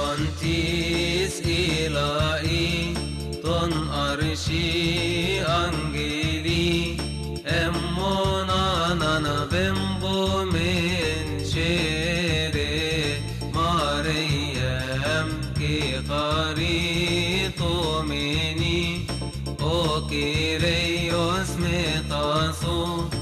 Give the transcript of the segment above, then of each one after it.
tis ilai ton arshi angeli emmona nana bembo men shere Maryam ki qarito meni o kireyos metaso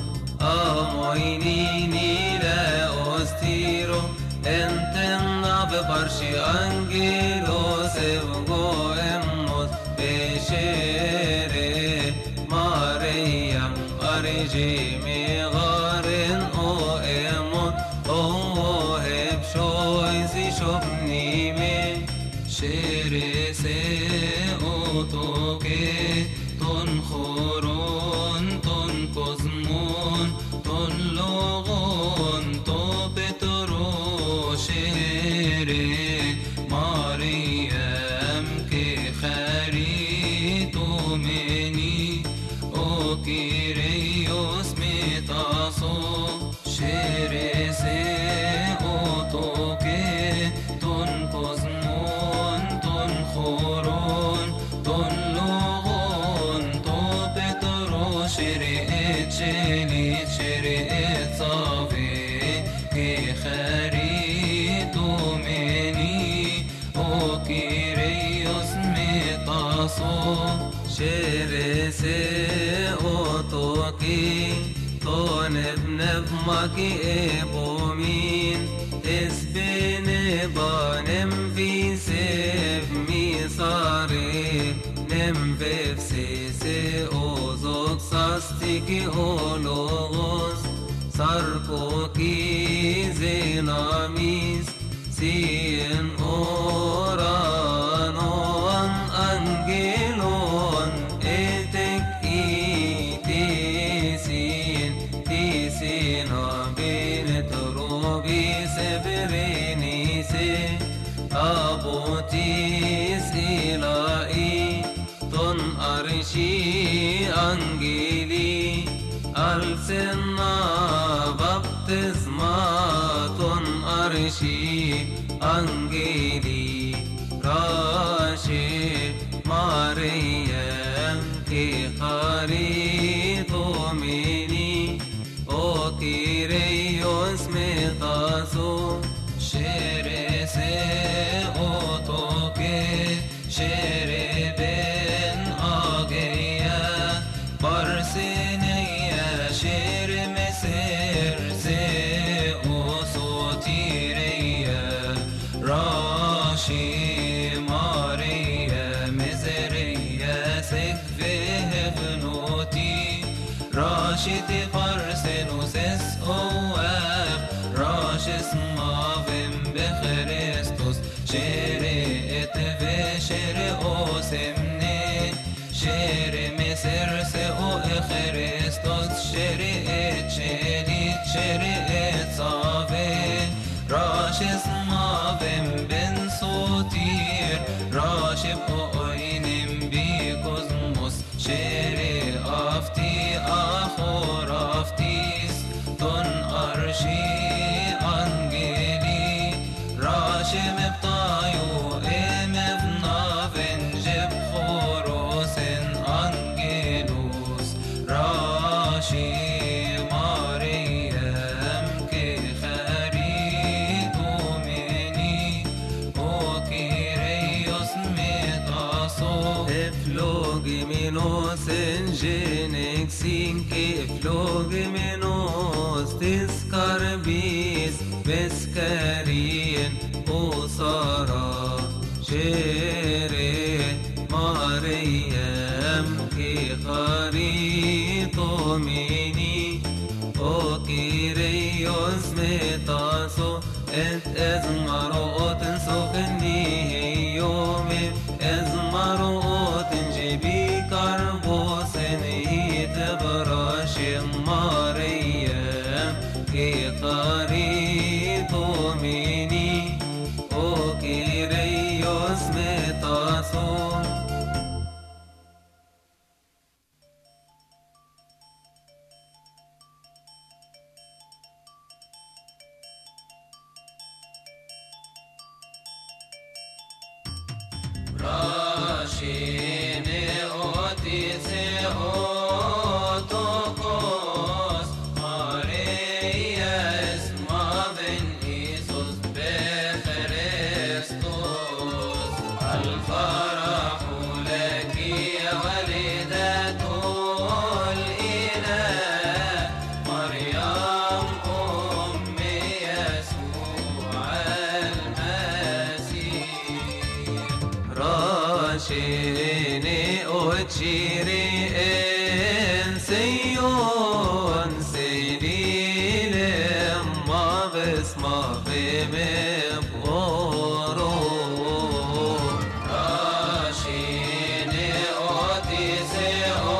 amoinini la ostiro entenna bebarshi angelos evgo emmot beshere Maryam arji mi garen o emot o heb shoizi shopni me shere se otoke ton khoron ton kozmon ton logon to petro shere Maryam ke kharito meni o kireyos metaso shere se otoke ton kozmon ton khoron ton logon to petro shere etcheli shere etzavi ke kharito meni o kireyos metaso shere se otoki ton ebneb maki ebomin esbene banem visev misare nem vevse se ozok sastiki ologos sarkoki zenamis sien oranon angelon etek itesin tisin abinet robi severeni se abotis ilai ton arshi angeli alsenna baptisma ton arshi angeli rashi Maryam ki kharito meni o kireyos metaso shere se otoke shere ben ageya barsineya shere meser se osotireya rashi Maryam zeriya sekve bnoti راشد قرسنوس اواب راشس مافم بخريستوس شريت بشر اوسمني شر مسرس او خريستوس شريت شريت شريت صافي راشس مافم بن صوتير راشب اوينم بكوزموس شري افتي اخور افتيس تون ارشي انجلي راشم بطايو ام بنافن جب خوروسن انجلوس راشي مريم كي خريدو مني او كيريوس ميتاسو افلوج منوس انجينك سينكي افلوج منوس تسكر بيس بسكرين وصارا شيري مريم كي خريطو مني او كيريوس ميتاسو انت ازمروت سوقني يومي ازمروت جيبي كربوسن يتبرش مريم كي خريطو مني او كيريوس راشيني أوتيسي أوتوكوس ماريا اسما بن إيسوس بخريستوس الفرح لك يا والدة الإله مريم أم يسوع المسيح راشيني أتشيري إن سيون سيدي لما بسمع بمبغورو راشيني أوتيسي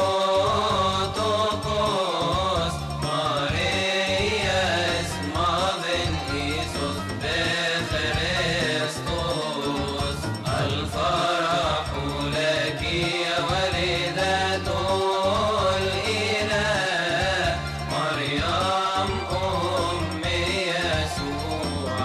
أوتوكوس ماريا اسما بن إيسوس بخريستوس الفرح لك يا والدة الإله مريم أم يسوع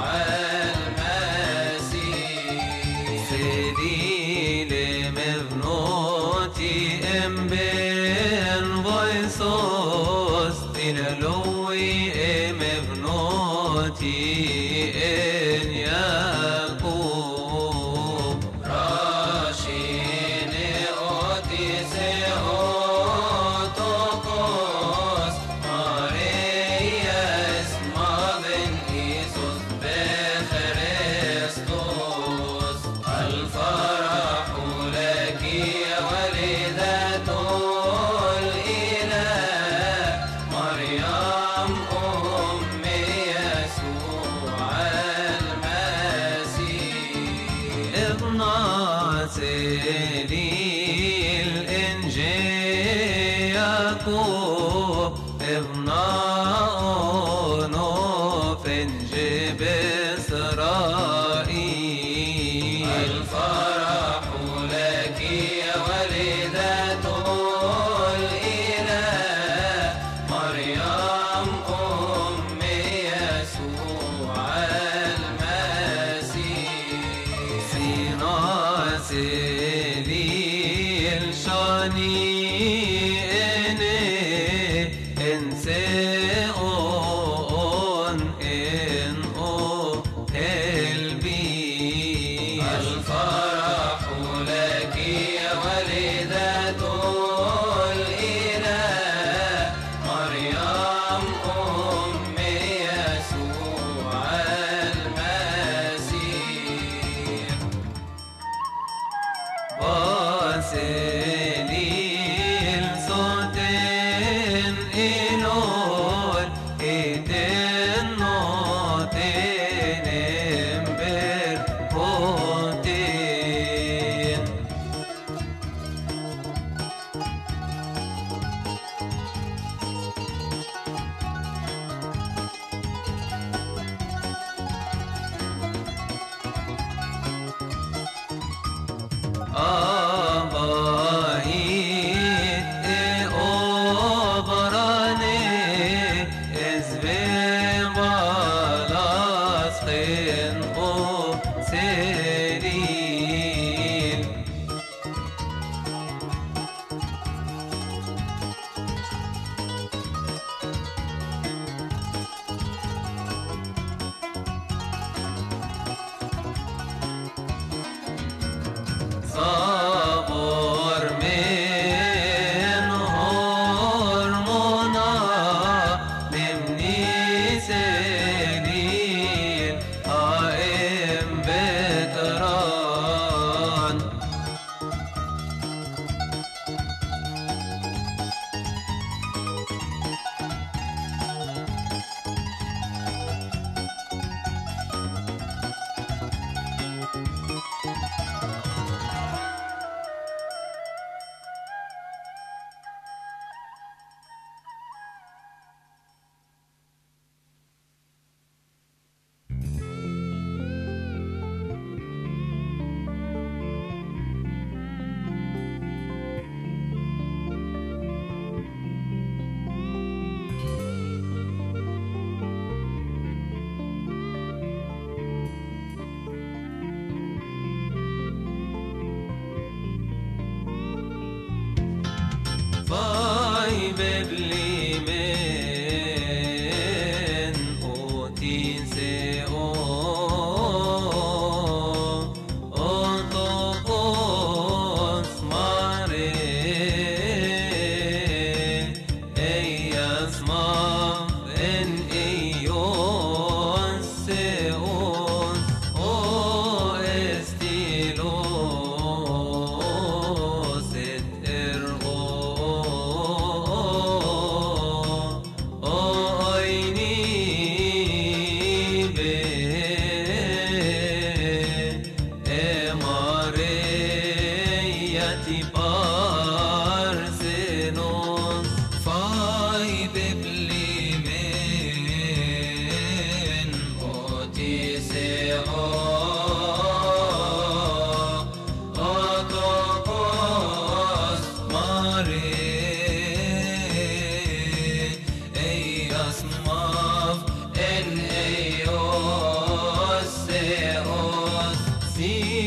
المسيح سيدي لمبنوتي ام بن فيصوص تلالوي ام بنوتي ان يعقوب راشيني أوتيسي أوتوكوس ماريا اسما بن إيسوس بخريستوس الفرح لك يا والدة الإله مريم أم يسوع المسيح ابنة سيدي الإنجيل يعقوب ابنة أونوف إنجيل إسرائيل الفرح لك يا والدة الإله مريم أم يسوع المسيح سينا سيدي الشاني إنسئون إن أو هلبي الفرح لك يا والدة الإله مريم أم يسوع المسيح باسليل صوتين إلول إيدين نوتين إمبر بوتين أباهيت أوبراني إزبي بالاس خين أو سيريل صبر من هرمونا ممني سليل.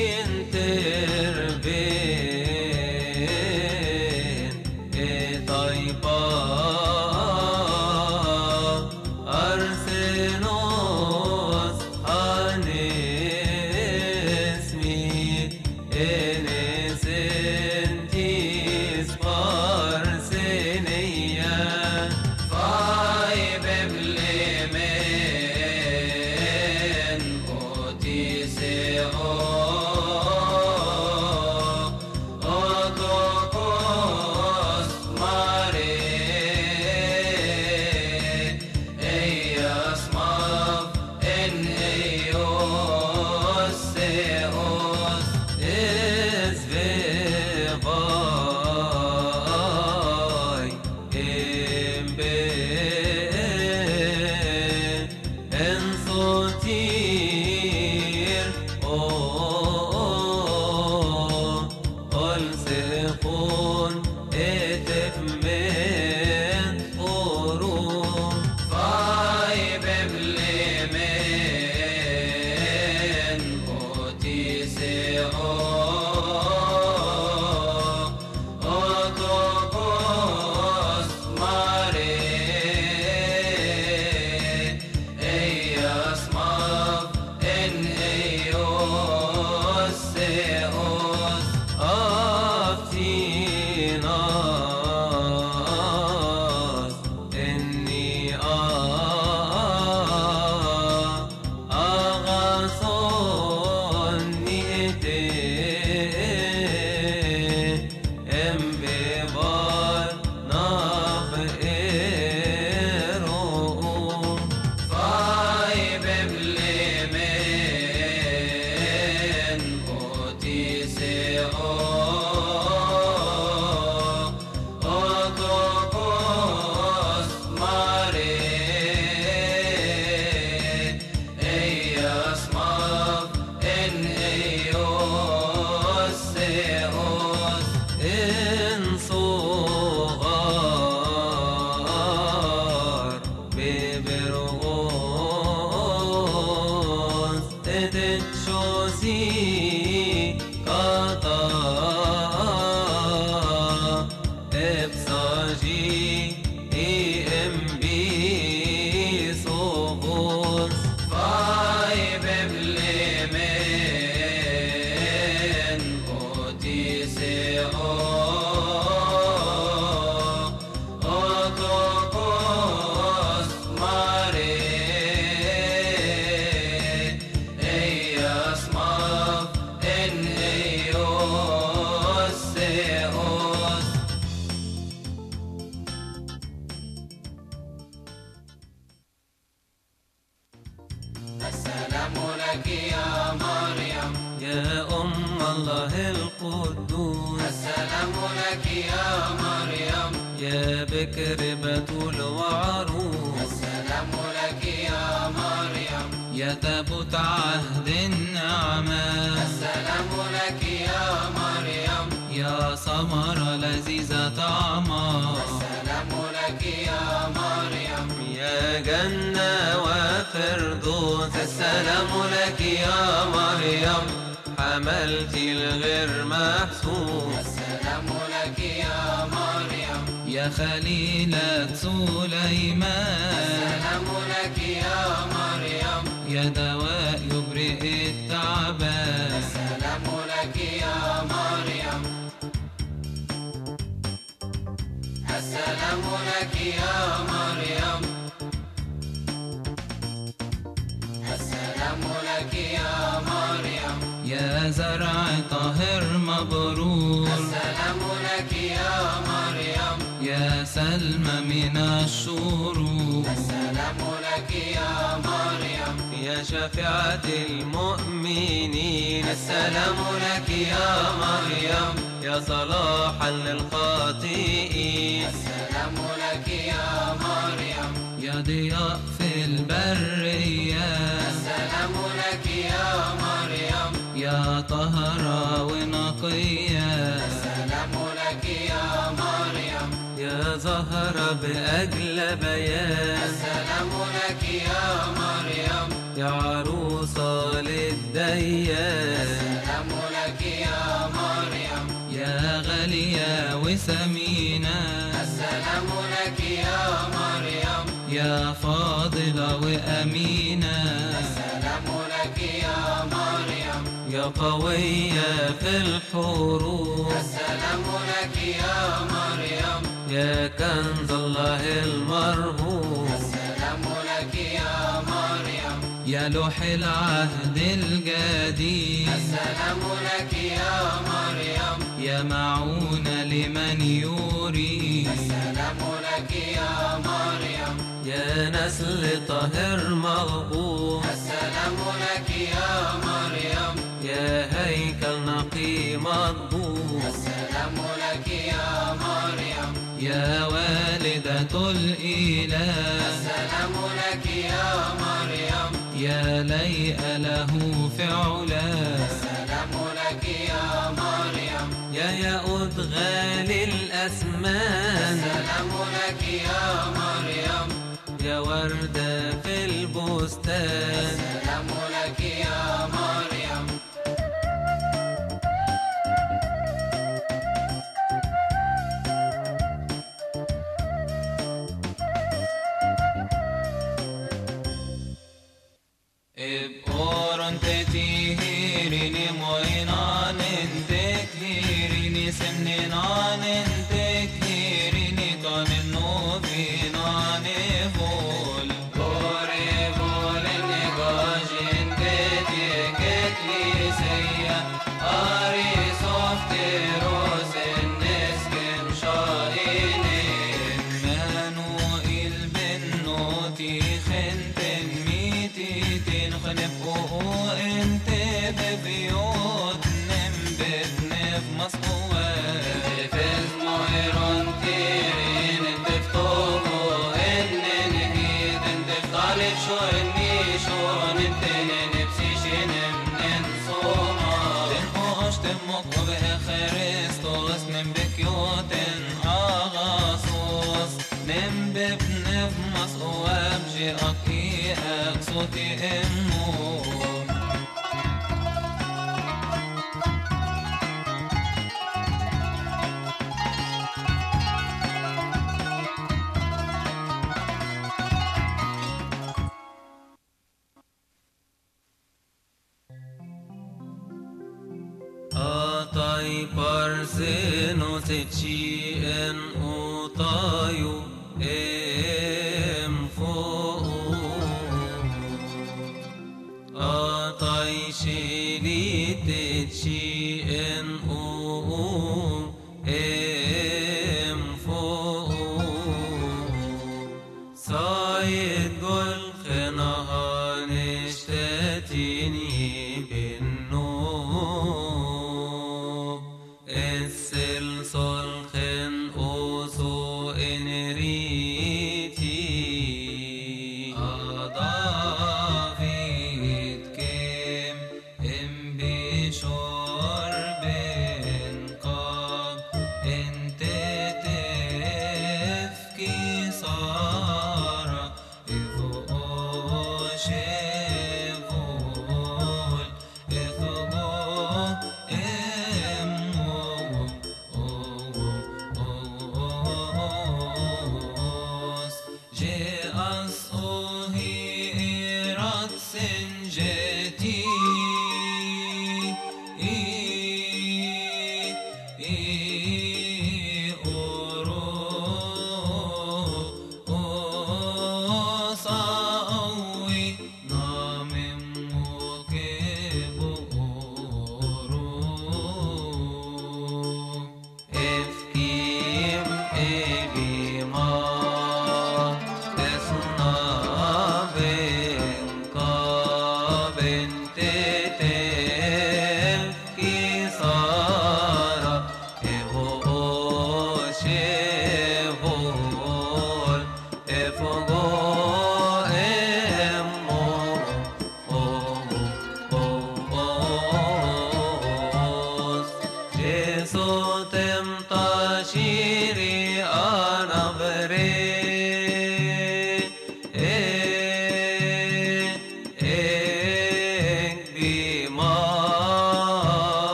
السلام لك يا مريم يا الله القدوس. السلام لك يا مريم يا بكر بتول وعروس. السلام لك يا مريم يا تابوت عهد النعمة. السلام لك يا مريم يا ثمرة لذيذة طعمها. السلام لك يا مريم يا جنة وفردوس. السلام لك يا مريم حملت الغير محسوس. السلام لك يا مريم يا خليلة سليمان. السلام لك يا مريم يا دواء يبرئ التعبان. السلام لك يا مريم. السلام لك يا مريم. السلام لك يا مريم يا زرع طاهر مبرور. السلام لك يا مريم يا سلمى من الشرور. السلام لك يا مريم يا شفيعة المؤمنين. السلام لك يا مريم يا صلاحا للخاطئين. السلام لك يا مريم يا ضياء في البرية. السلام لك يا مريم يا طهرة ونقية. السلام لك يا مريم يا زهرة بأجل بيان. السلام لك يا مريم يا عروسة للديان. السلام غالية وثمينة. السلام لك يا مريم يا فاضلة وأمينة. السلام لك يا مريم يا قوية في الحروب. السلام لك يا مريم يا كنز الله المرهوب. السلام لك يا مريم يا لوح العهد الجديد. السلام لك يا مريم يا معونة لمن يريد. السلام لك يا مريم يا نسل طاهر مغبوط. السلام لك يا مريم يا هيكل نقي مضبوط. السلام لك يا مريم يا والدة الإله. السلام لك يا مريم يا ليئة له فعلا. السلام لك يا مريم يا ياقوت غالي الأثمان. السلام لك يا مريم يا وردة في البستان. السلام لك يا مريم Eborn tetihirini moinanen tekhirini semnenanen tekhirini kanen novinane vol. Gore volen negajin tetiket liseya ari softeros neskem shaine. Manuel bennoti khenten نبقوا انت ببيوت نمبت نف مصقوات. انت في المهران تيرين انت في طوبو ان نهيد انت في طالب شو اني شون انت نبسيشن من صوما. تنقوش تمك وبها خريستوس نمبك يوتن اغاصوص. نمبت نف مصقوات بجي اقيقك صوتي امو. Atai parseno se ci en utayu em fo. Atai shilite ci en em fo. Sayed gol khenahan ishtatini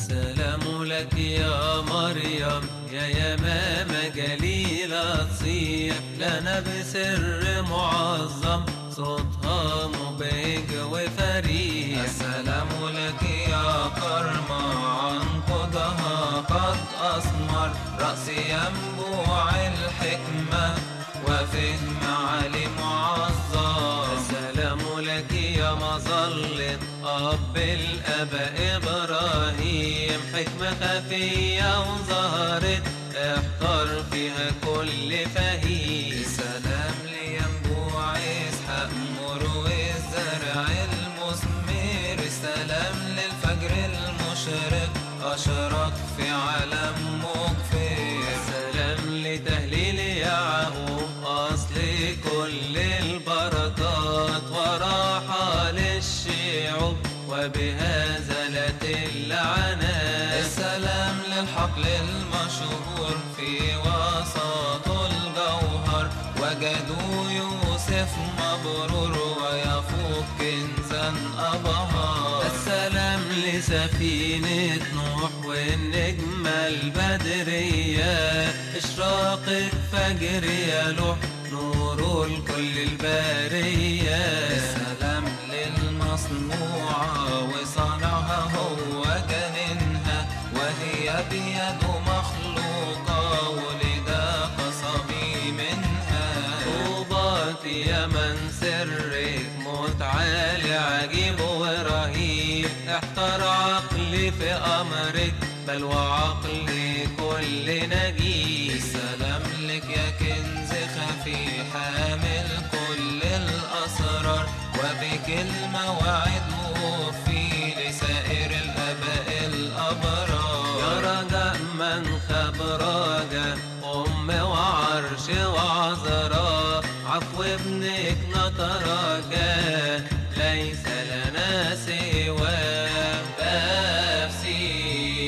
السلام لك يا مريم يا يمامة جليلة تصيح لنا بسر معظم صوتها مبهج وفريح. السلام لك يا كرمة عنقودها قد أثمر رأس ينبوع الحكمة وفهم معالي معظم. السلام لك يا مظلة أب الآباء إبراهيم حكمة خفية وظهرت احتار فيها كل فهيم. السلام لينبوع إسحاق مروي الزرع المثمر. السلام للفجر المشرق أشرق في عالم مغفر. السلام لتهليل يعقوب أصل كل البركات وراحة للشعوب وبها زالت اللعنات. السلام للحقل المشهور في وسط الجوهر وجدوا يوسف مبرور ويفوق كنزا أبهار. السلام لسفينة نوح والنجمة البدرية إشراقك فجر يلوح نور الكل البرية. السلام للمصنوعة وصنعها هو جنينها وهي بيده مخلوقة ولد قصبي منها. طوبات يا من سرك متعالي عجيب ورهيب احتار عقلي في أمرك بل وعقلي كل نجيب. السلام لك يا كنز خفي حامل كل الأسرار وبكلمة وعد وفي لسائر الآباء الأبرار. يا رجاء من خاب رجا أم وعرش وعذراء عفو ابنك نترجى ليس لنا سوى بنفسي.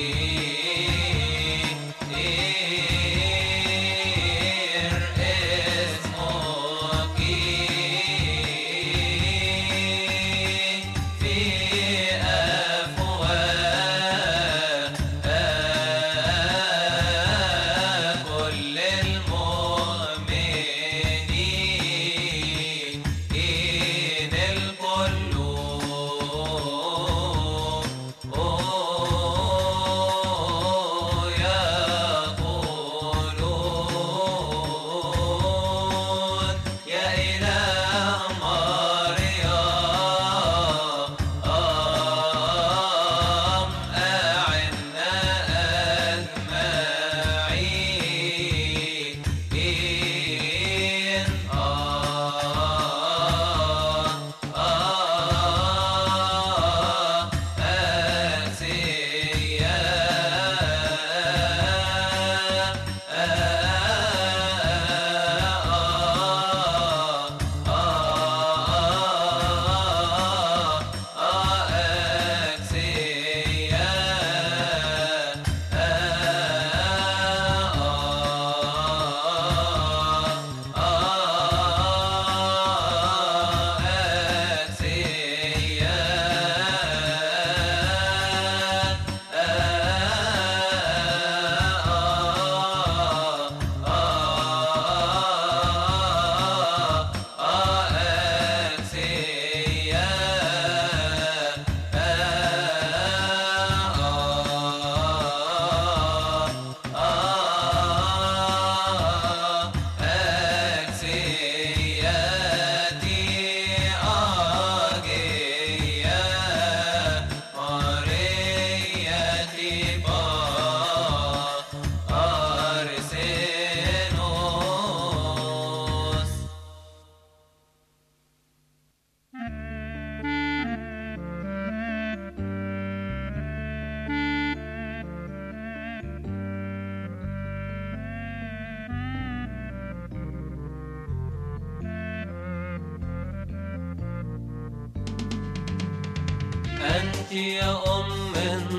أنت يا أم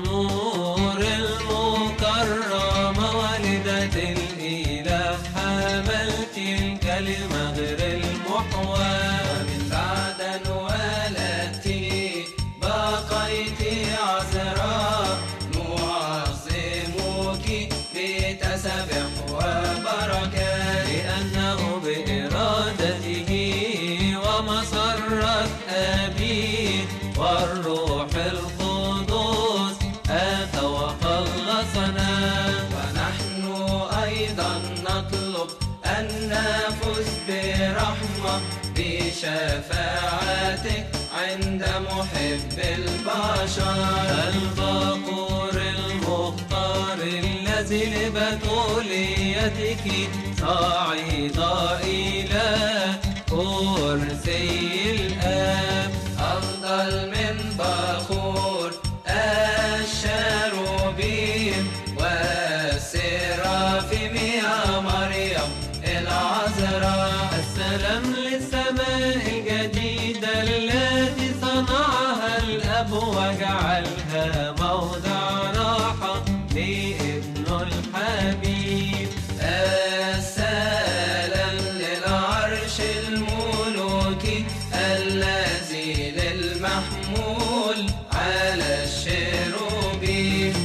النور المكرمة والدة الإله حملت الكلمة غير المحوى ومن بعد أن ولدت بقيت عذراء أبيه والروح القدس أتى وخلصنا. ونحن أيضا نطلب أن نفوز برحمة بشفاعتك عند محب البشر. البقور المختار الذي لبتوليتك صعد إلى كرسي الآب. أفضل من بخور الشاروبيم والسرافيم يا مريم العذراء. السلام للسماء الجديدة التي صنعها الأب وجعلها موضع راحة لابن الحبيب. السلام للعرش الملوكي الذي للمحمول على الشروبيم.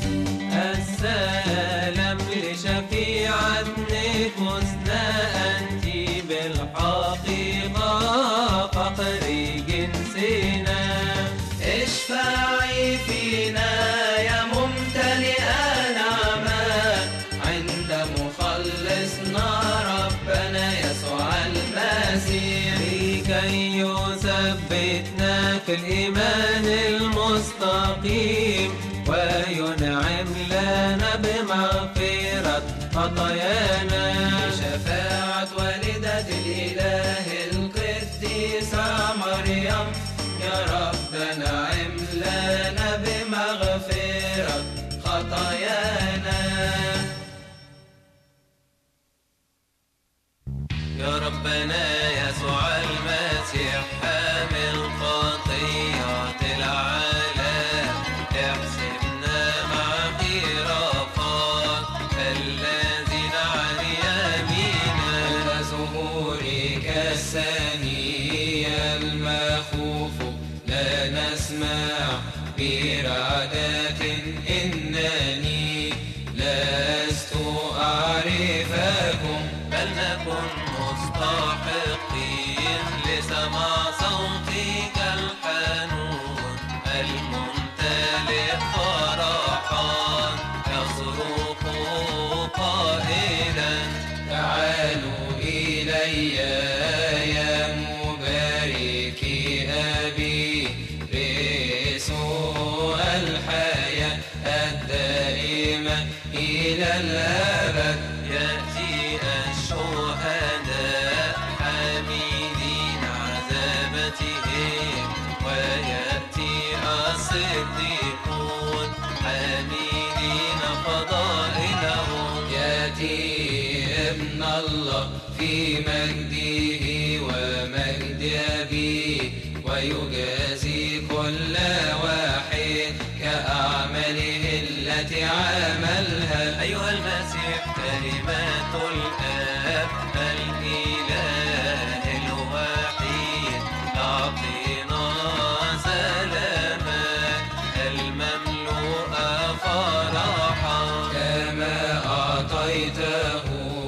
السلام لشفيعة نفوسنا أنت بالحقيقة فقر جنسنا. اشفعي فينا يا ممتلئا نعمة عند مخلصنا ربنا يسوع المسيح. لكي يثبتنا في الإيمان المستقيم وينعم لنا بمغفرة خطايانا. بشفاعة والدة الإله القديسة مريم يا رب نعم لنا بمغفرة خطايانا. يا ربنا يسوع المسيح حامل خطيات العالم احسبنا مع خرافات الذين عن يمينا. عند ظهورك الثاني المخوف لا نسمع برعدات إنني لست أعرفكم بل نكن مستحقين لسماع صوتك الحنون الممتلئ فرحا يصرخ قائلا تعالوا إلي يا مباركي أبي رسول الحياة الدائمة إلى الأبد. يأتي الشهداء حاملين عذابتهم ويأتي الصديقون حاملين فضائلهم. يأتي ابن الله في مجده ومجد أبيه ويجازي كل واحد كأعماله التي عملها. أيها المسيح كلمات الآب الإله الوحيد أعطينا سلامك المملوء فرحا كما أعطيته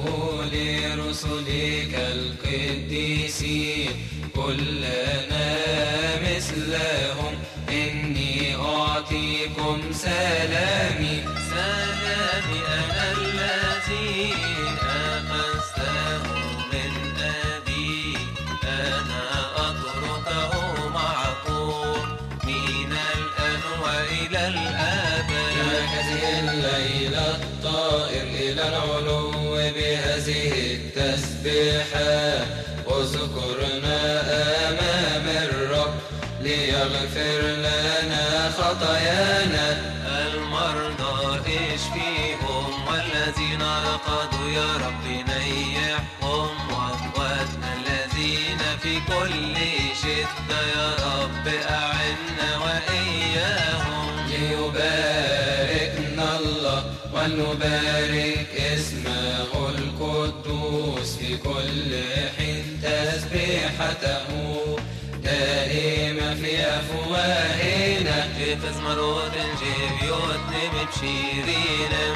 لرسلك القديسين كلنا مثلهم. إني أعطيكم سلامي سلامي أنا الذي أخذته من أبي أنا أتركه معكم من الآن وإلى الأبد. هذه الليلة الطائر إلى العلو بهذه التسبيحة اذكرنا أمام الرب ليغفر لنا خطايانا. المرضى اشفيهم والذين رقدوا يا رب نيحهم وأخواتنا الذين في كل شدة يا رب أعنا وإياهم. ليباركنا الله ولنبارك اسمه القدوس في كل حين تسبيحته دائما في أفواهنا. جيب زمرود جيب يوتني بشيرين